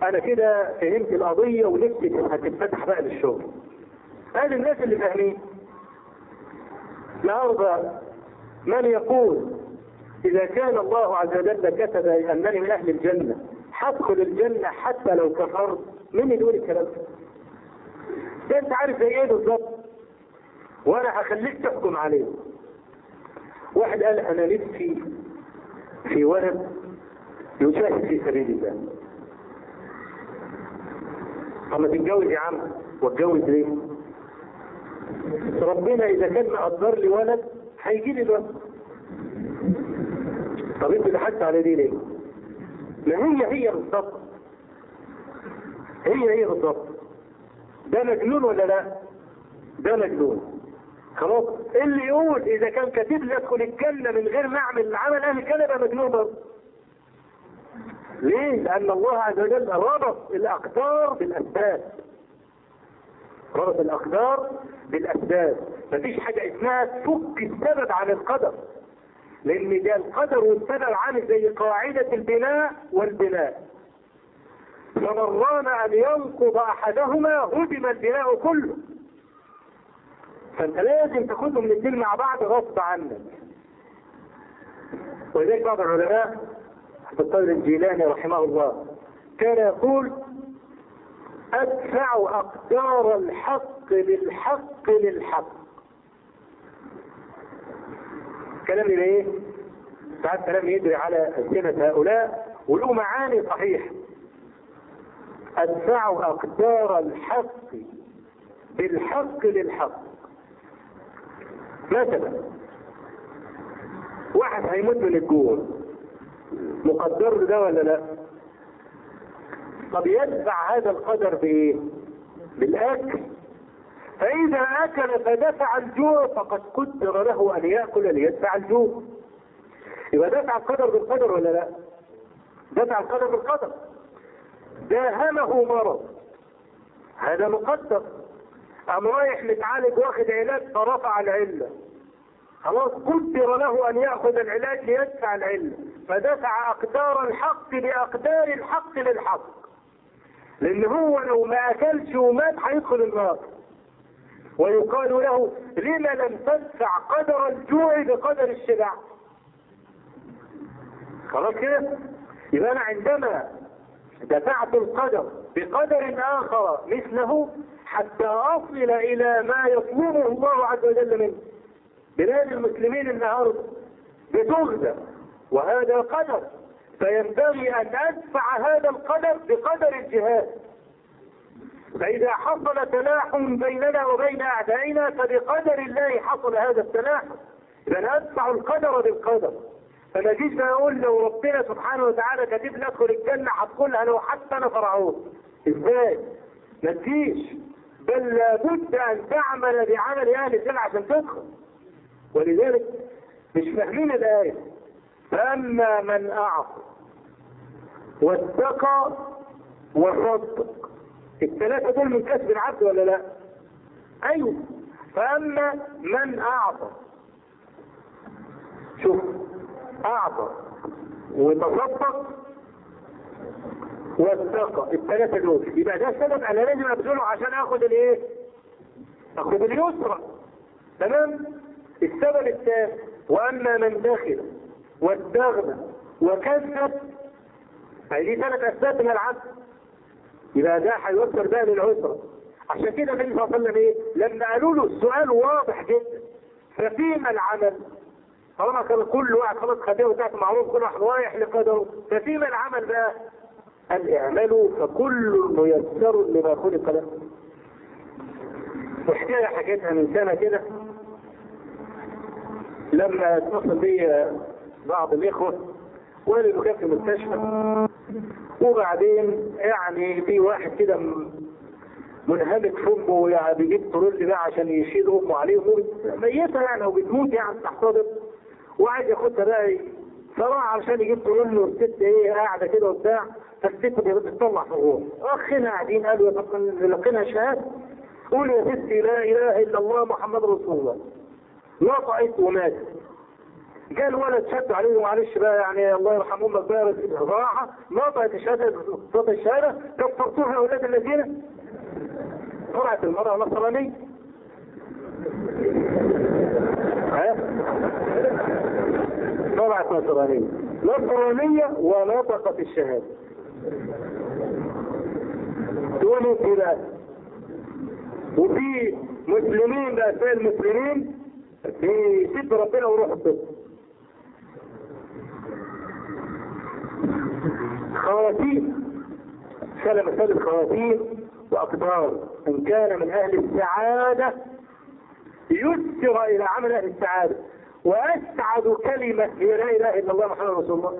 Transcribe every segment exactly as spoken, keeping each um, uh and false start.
انا كده فهمت القضيه ونفسي هتتفتح بقى للشغل. هذه الناس اللي فاهمين. النهارده من يقول اذا كان الله عز وجل كتب انني من اهل الجنه هدخل الجنه حتى لو كفرت؟ مين اللي يقول الكلام ده؟ ده انت عارف زي ايه بالظبط، وانا هخليك تحكم عليه. واحد قال انا نفسي في ولد يجاهد في سبيل الله. طب ما تتجوز يا عم، واتجوز ليه؟ ربنا اذا كان مقدر لي ولد هيجي لي الولد. طب انت ضحكت على دي ليه؟ ما هي هي بالظبط، هي هي بالظبط. ده مجنون ولا لا؟ ده مجنون. خلاص، اللي يقول اذا كان كاتب لي ادخل الجنه من غير ما اعمل العمل اهل الجنه يبقى مجنون برضه. ليه؟ لان الله عز وجل ربط الاقدار بالاسباب. ربط الاقدار بالاسباب، مفيش حاجه اسمها تفك السبب عن القدر. لان ده القدر والسبب عامل زي قاعده البناء والبناء. فمن رام ان ينقض احدهما هدم البناء كله. فانت لازم تاخدهم الاثنين مع بعض غصب عنك. ولذلك بعض العلماء عبد القادر الجيلاني رحمه الله كان يقول ادفع اقدار الحق بالحق للحق. كلام ايه؟ ساعات كلام يدري على ألسنة هؤلاء وله معاني صحيحة. ادفع اقدار الحق بالحق للحق. مثلا واحد هيموت من الجوع، مقدر ده ولا لا؟ طب يدفع هذا القدر بايه؟ بالاكل. فاذا اكل فدفع الجوع فقد قدر له ان ياكل ليدفع الجوع. يبقى دفع القدر بالقدر ولا لا؟ دفع القدر بالقدر. داهمه مرض، هذا مقدر. قام رايح متعالج واخد علاج فرفع العله، خلاص قدر له ان ياخذ العلاج ليدفع العله، فدفع اقدار الحق باقدار الحق للحق. لان هو لو ما اكلش ومات هيدخل النار. ويقال له لما لم تدفع قدر الجوع بقدر الشبع؟ خلاص كده؟ يبقى انا عندما دفعت القدر بقدر اخر مثله حتى اصل الى ما يطلبه الله عز وجل منه. بلاد المسلمين النهارده بتغزى وهذا قدر، فينبغي ان ادفع هذا القدر بقدر الجهاد. فاذا حصل تلاحم بيننا وبين اعدائنا فبقدر الله حصل هذا التلاحم. اذا ادفع القدر بالقدر. فما جيش اقول لو ربنا سبحانه وتعالى كاتب لي ادخل الجنه هدخلها لو حتى انا فرعون. ازاي؟ ما تجيش، بل لابد ان تعمل بعمل اهل الجنه عشان تدخل. ولذلك مش فاهمين الايه. فاما من اعطى واتقى وصدق، الثلاثه دول من كسب العبد ولا لا؟ ايوه. فاما من اعطى، شوف، اعطى وتصدق واتقى، الثلاثه دول يبقى ده سبب انا لازم ابذله عشان اخد الايه؟ اخد اليسرى. تمام؟ السبب الثاني واما من دخل واستغنى وكذب، هذه ثلاث اسباب من العبد. يبقى ده هيوصل بقى للعسرى. عشان كده النبي صلى الله عليه وسلم ايه؟ لما قالوا له السؤال واضح جدا، ففيما العمل؟ طالما كان كل واحد خلاص خديه وتحت معروف كل واحد رايح لقدره، ففيما العمل بقى؟ قال اعملوا فكل ميسر لما خلق له. وحكايه حكيتها من سنه كده لما اتصل بي بعض الاخوه وقال انه كان في المستشفى، وبعدين يعني في واحد كده منهمك في امه يعني بيجيب طرول بقى عشان يشيل امه عليه، ميته يعني او بتموت يعني تحتضر، وعايز ياخدها بقى صراحه عشان يجيب طرول، والست ايه قاعده كده وبتاع، فالست بتطلع في الروح. اخنا قاعدين قالوا يا طب لقينا شهاده، قول يا ستي لا اله الا الله محمد رسول الله. نطقت وماتت. جاء الولد شد عليه معلش بقى يعني الله يرحم امك بقى راحه نطقت الشهاده صوت الشهاده كفرتوها يا اولاد الذين طلعت المراه نصرانيه. ها؟ طلعت نصرانيه نصرانيه ونطقت الشهاده. تقولوا كده وفي مسلمين بأسماء المسلمين في سد ربنا وروح الطب. خواتيم سلم سلم خواتيم وأقدار إن كان من أهل السعادة يسر إلى عمل أهل السعادة. وأسعد كلمة هي لا إله إلا الله محمد رسول الله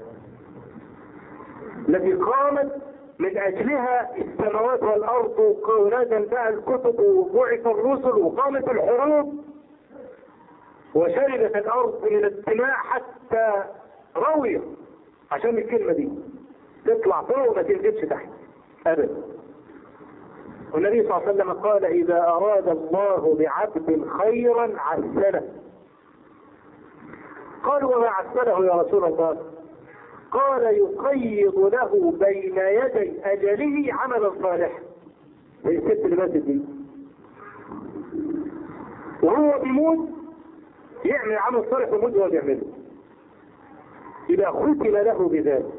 التي قامت من أجلها السماوات والأرض ونزل بقى الكتب وبعث الرسل وقامت الحروب وشربت الأرض من الدماء حتى روية عشان الكلمة دي تطلع فوق وما تنزلش تحت أبدا. والنبي صلى الله عليه وسلم قال إذا أراد الله بعبد خيرا عسله. قالوا وما عسله يا رسول الله؟ قال يقيض له بين يدي أجله عملا صالحا. هي الست اللي ماتت دي وهو بيموت يعمل عمل صالح ويموت وهو بيعمله إذا ختم له بذلك.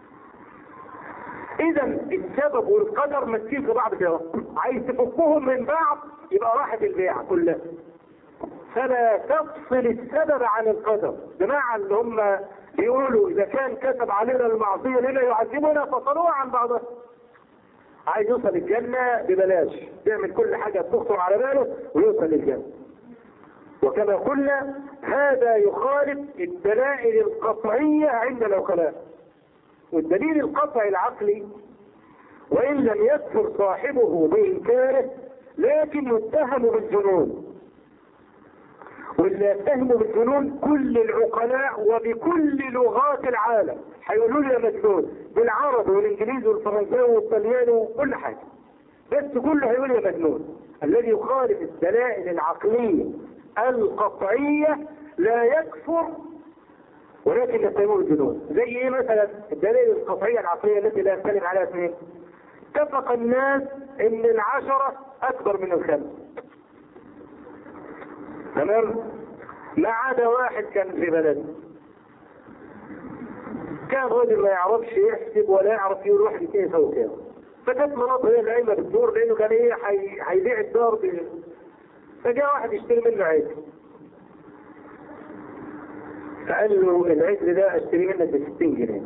إذا السبب والقدر ماسكين في بعض كده، عايز تفكهم من بعض يبقى راحت البيعة كلها. فلا تفصل السبب عن القدر. جماعة اللي هم بيقولوا إذا كان كتب علينا المعصية لنا يعذبنا فصلوها عن بعضها. عايز يوصل الجنة ببلاش يعمل كل حاجة تخطر على باله ويوصل للجنة. وكما قلنا هذا يخالف الدلائل القطعية عند العقلاء. والدليل القطعي العقلي وإن لم يكفر صاحبه بإنكاره لكن يتهم بالجنون. واللي يتهم بالجنون كل العقلاء وبكل لغات العالم هيقولوا لي مجنون بالعربي والانجليزي والفرنساوي والطلياني وكل حاجه، بس كله هيقول لي مجنون. الذي يخالف الدلائل العقليه القطعيه لا يكفر ولكن يتهمه بالجنون. زي ايه مثلا؟ الدلائل القطعيه العقليه التي لا يختلف عليها اثنين. اتفق الناس ان العشره اكبر من الخمس، تمام؟ ما عدا واحد كان في بلده كان راجل ما يعرفش يحسب ولا يعرف يروح لكيف يسوي كده، فكانت مراته هي العيمه بالدور لانه كان ايه هيبيع الدار ب... فجاء واحد يشتري منه عجل فقال له العجل ده اشتري منك ب ستين جنيه.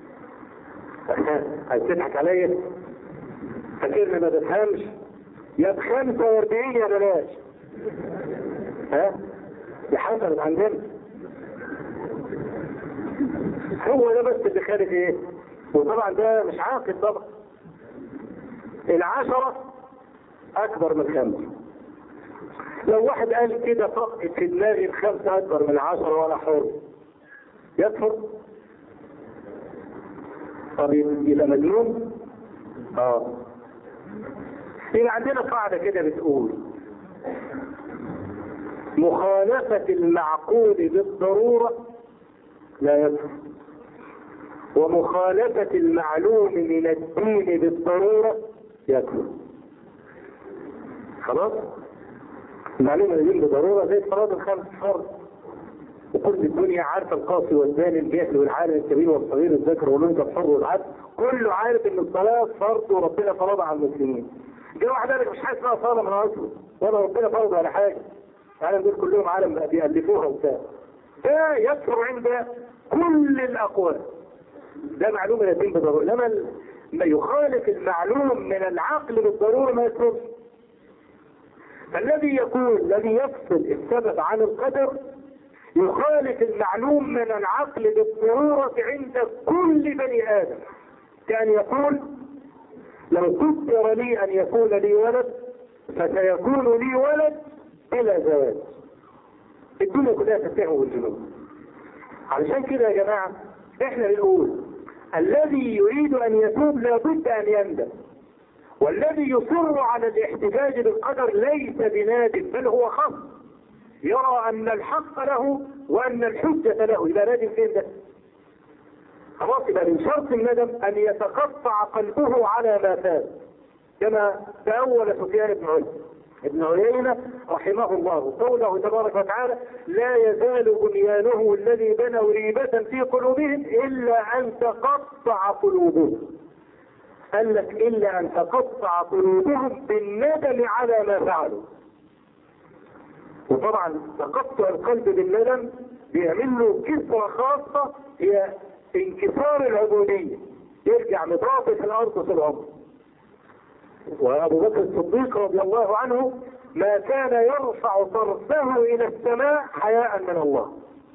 عايز تضحك عليا؟ فاكرني ما تفهمش؟ يا ب خمسة وأربعين يا بلاش. ها؟ دي حصلت عندنا. هو ده بس اللي خارج ايه؟ وطبعا ده مش عاقل طبعا. العشرة اكبر من خمسة. لو واحد قال كده طقت في دماغي الخمسة اكبر من العشرة ولا حر يكفر؟ طب يبقى مجنون؟ اه. يبقى عندنا قاعدة كده بتقول مخالفة المعقول بالضرورة لا يكفر، ومخالفة المعلوم من الدين بالضرورة يكفر. خلاص؟ المعلوم من الدين بالضرورة زي الصلاة الخمس فرض، وكل الدنيا عارفة القاصي والزاني الجاهل والعالم الكبير والصغير الذكر والانثى الحر والعبد كله عارف ان الصلاة فرض وربنا فرضها على المسلمين. جه واحد قال لك مش حاجة اسمها صلاة من اصله ولا ربنا فرض ولا حاجة. العالم دول كلهم عالم بيألفوها وبتاع. ده يكفر عند كل الأقوال. ده معلوم من الدين بالضرورة، لما ما يخالف المعلوم من العقل بالضرورة ما يكفرش. فالذي يقول الذي يفصل السبب عن القدر يخالف المعلوم من العقل بالضرورة عند كل بني آدم. كان يقول لو قدر لي أن يكون لي ولد فسيكون لي ولد بلا زواج. الدنيا كلها تتهم بالجنون. علشان كده يا جماعة احنا بنقول الذي يريد ان يتوب لابد ان يندم، والذي يصر على الاحتجاج بالقدر ليس بنادم بل هو خصم. يرى أن الحق له وأن الحجة له. يبقى نادم فين ده؟ خلاص، يبقى من شرط الندم أن يتقطع قلبه على ما فات، كما تأول سفيان بن عيينة ابن عيينة رحمه الله قوله تبارك وتعالى: لا يزال بنيانه الذي بنوا ريبة في قلوبهم إلا أن تقطع قلوبهم. قال لك إلا أن تقطع قلوبهم بالندم على ما فعلوا. وطبعا تقطع القلب بالندم بيعمل له كسرة خاصة، هي انكسار العبودية، يرجع مضاف في الأرض في العمر. وأبو بكر الصديق رضي الله عنه ما كان يرفع طرفه إلى السماء حياء من الله،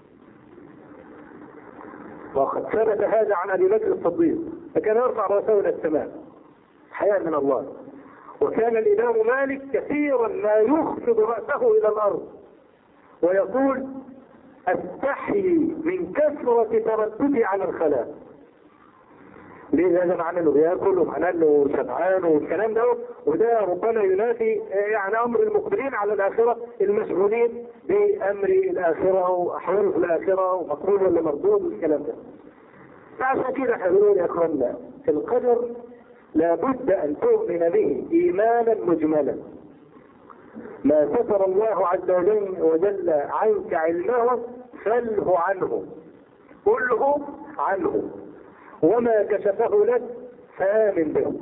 وقد ثبت هذا عن أبي بكر الصديق، فكان يرفع رأسه إلى السماء حياء من الله. وكان الإمام مالك كثيرا ما يخفض رأسه إلى الأرض ويقول: أستحيي من كثرة ترددي على الخلاء. ليه؟ هذا معناه انه بياكل ومعناه انه شبعان والكلام ده، وده ربما ينافي يعني امر المقبلين على الاخره المشغولين بامر الاخره واحوال في الاخره ومقبول ولا مردود والكلام ده. فعشان كده احنا بنقول يا اخوانا في القدر لابد ان تؤمن به ايمانا مجملا. ما ستر الله عز وجل عنك علمه فله عنه، كله عنه، وما كشفه لك فآمن به.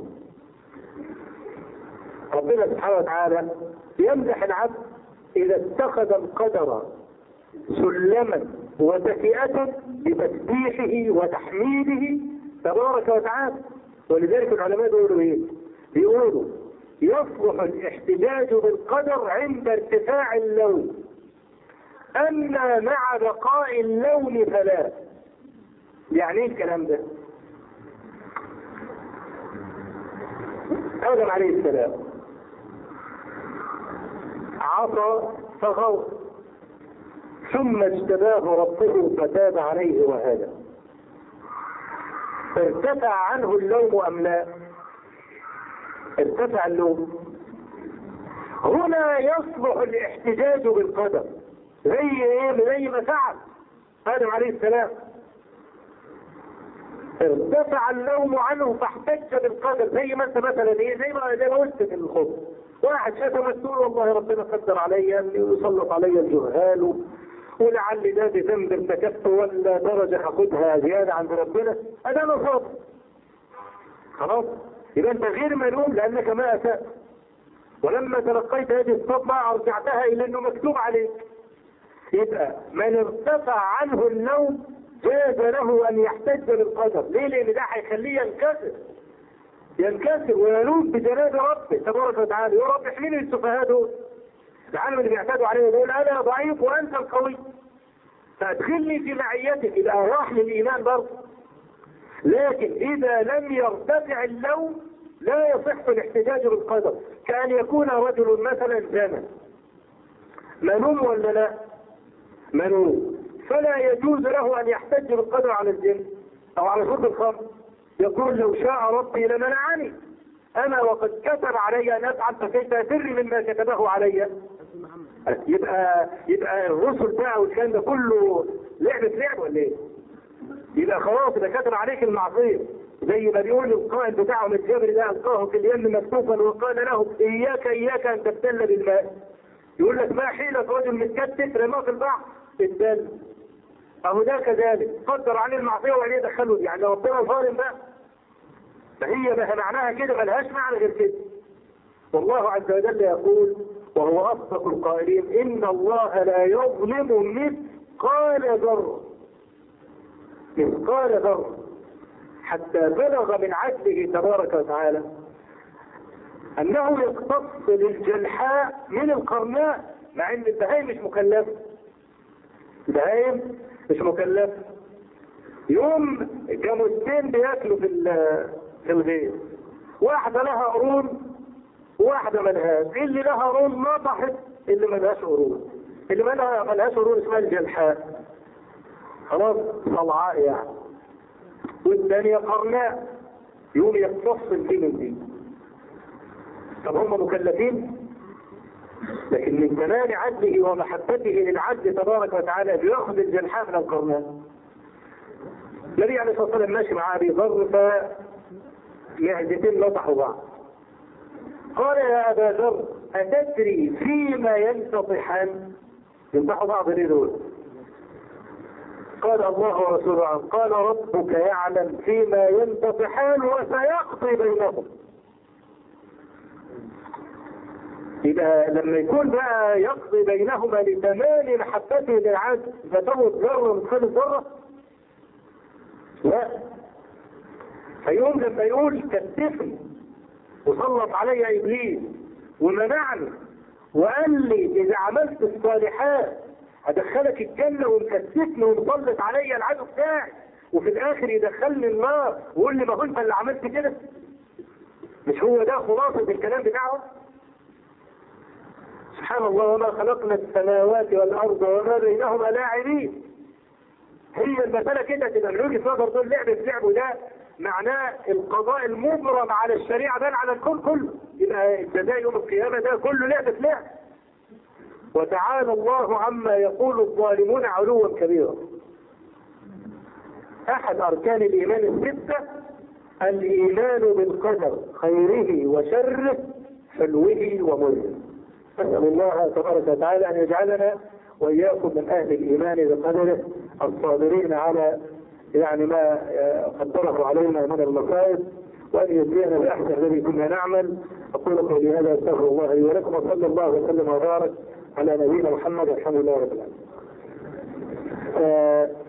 ربنا سبحانه وتعالى يمدح العبد إذا اتخذ القدر سلما وتكئة بتسبيحه وتحميده تبارك وتعالى. ولذلك العلماء بيقولوا ايه؟ بيقولوا يصلح الاحتجاج بالقدر عند ارتفاع اللون، أما مع بقاء اللون فلا. يعني ايه الكلام ده؟ آدم عليه السلام عصى فغوى، ثم اجتباه ربه فتاب عليه وهدى. ارتفع عنه اللوم أم لا؟ ارتفع اللوم. هنا يصلح الاحتجاج بالقدر، زي ايه؟ زي ما فعل آدم عليه السلام، ارتفع اللوم عنه فاحتج بالقدر. زي ما انت مثلا ايه، زي ما زي ما قلت في الخطبه، واحد شافه مسؤول: والله ربنا قدر عليا ان يسلط عليا الجهال، ولعل ده بذنب ارتكبته ولا درجه هاخدها زياده عند ربنا، انا نصاب. خلاص، يبقى انت غير ملوم لانك ما اسأت، ولما تلقيت هذه الصدمه ارجعتها الى انه مكتوب عليك. يبقى من ارتفع عنه اللوم جاز له ان يحتج بالقدر. ليه؟ لان ده هيخليه ينكسر ينكسر ويلوم بجناب ربه تبارك وتعالى. يا رب احميني السفهاء دول، العالم اللي بيعتادوا عليه دول، انا ضعيف وانت القوي، فادخلني في معيتك. يبقى راح للايمان برضه. لكن اذا لم يرتفع اللوم لا يصح الاحتجاج بالقدر. كأن يكون رجل مثلا زنا، ملوم ولا لا؟ ملوم، فلا يجوز له ان يحتج بالقدر على الزنا او على شرب الخمر. يقول: لو شاء ربي لمنعني، انا وقد كتب علي ان افعل، فكيف افر مما كتبه علي؟ يبقى يبقى الرسل بقى والكلام ده كله لعبه لعب ولا ايه؟ يبقى خلاص ده كتب عليك المعصيه، زي ما بيقول القائد بتاعهم الجبري ده: القاه في اليم مكتوفا وقال له: اياك اياك ان تبتل بالماء. يقول لك: ما حيلة رجل متكتف رماه في البحر الدل. اهو ده كذلك قدر عليه المعصيه وعليه دخله، يعني ربنا ظالم بقى. فهي بقى معناها كده، ملهاش معنى غير كده. والله عز وجل يقول وهو اصدق القائلين: ان الله لا يظلم مثقال ذره، مثقال ذره، حتى بلغ من عدله تبارك وتعالى انه يقتص للجلحاء من القرناء، مع ان البهائم مش مكلفه. البهائم مش مكلفه. يوم جاموستين بياكلوا في في الغيط، واحده لها قرون وواحده ملهاش. اللي لها قرون نطحت اللي ملهاش قرون، اللي ملهاش قرون اسمها الجلحاء، خلاص صلعاء يعني، والثانيه قرناء، يوم يقتص دي من دي. طب هم مكلفين؟ لكن من كمال عدله ومحبته للعبد تبارك وتعالى بيأخذ الجنحاء من القرنان. النبي عليه الصلاة والسلام ماشي مع أبي ذر فمعدتين نطحوا بعض. قال يا أبا ذر أتدري فيما ينتطحان؟ ينطحوا بعض ليه دول؟ قال الله ورسوله عنه. قال ربك يعلم فيما ينتطحان وسيقضي بينهم. يبقى لما يكون بقى يقضي بينهما لتمام محبته للعبد فتموت ذره من خلال ذره؟ لا. فيوم لما يقول كتفني وسلط علي ابليس ومنعني وقال لي اذا عملت الصالحات هدخلك الجنه ومكتفني ومسلط علي العدو بتاعي، وفي الاخر يدخلني النار ويقول لي ما هو انت اللي عملت كده؟ مش هو ده خلاصه الكلام بتاعه؟ سبحان الله. وما خلقنا السماوات والارض وما بينهما لاعبين. هي المساله كده تبقى من وجهه نظر دول لعب في لعبه، ده معناه القضاء المبرم على الشريعه بل على الكون كله. يبقى الجزاء يوم القيامه ده كله لعب في لعب. وتعالى الله عما يقول الظالمون علوا كبيرا. احد اركان الايمان السته الايمان بالقدر خيره وشره حلوه ومره. نسأل الله تبارك وتعالى أن يجعلنا وإياكم من أهل الإيمان بقدره الصابرين على يعني ما قدره علينا من المصائب، وأن يجزينا بأحسن الذي كنا نعمل. أقول قولي هذا أستغفر الله لي ولكم، وصلى الله وسلم وبارك على نبينا محمد والحمد لله رب العالمين.